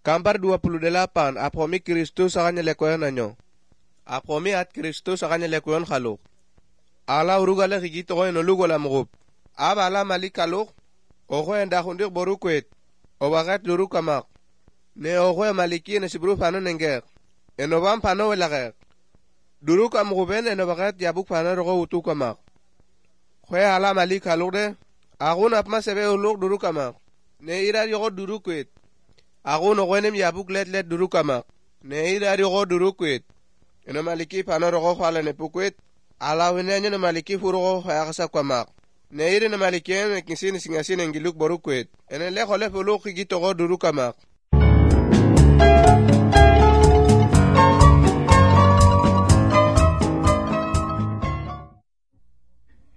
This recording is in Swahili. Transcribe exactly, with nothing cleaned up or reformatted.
Gambar dua puluh delapan, apomi Kristus sa kanya lekuyan nanyo. Apomi at Kristus sa kanya lekuyan kaluk. Ala urugala higito ko inulugo la mugub. Aba ala malik kaluk, oko yung dakundik borukwit, o bakit luru kamak. Ne oko yung maliki na sibru pano nengger. Eno bang pano welakek. Duru kamukuben eno bakit yabuk pano roko utu kamak. Kwe ala malik kaluk de, ako napma sebe uluk duru kamak. Ne irar yoko duru kwit. Ako no kwenem yabuk let let duru kamak. Ne irar yoko duru kwit. Eno maliki pano roko kwala ne pukwit. Ala wenenyo na maliki furo ko kayakasa kamak. Ne iri na maliki en kisin singasin engiluk boru kwit. Eno le kole puluk higito ko duru kamak.